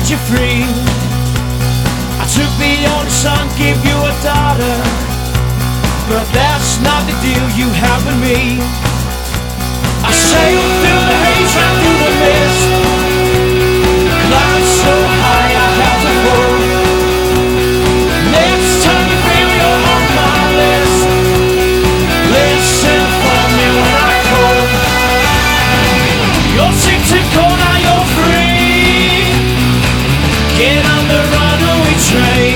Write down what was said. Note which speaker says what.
Speaker 1: you free. I took the only son, gave you a daughter, but that's not the deal you have with me. I sailed through the haze, right through